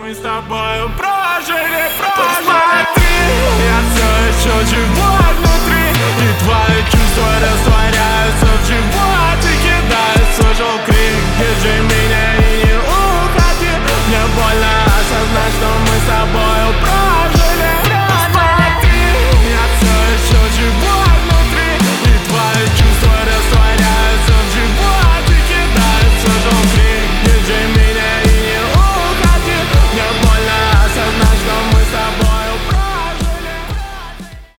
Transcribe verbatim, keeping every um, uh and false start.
Мы с тобою прожили, прожили. Посмотри, я все еще живой внутри, и твои чувства растворяют.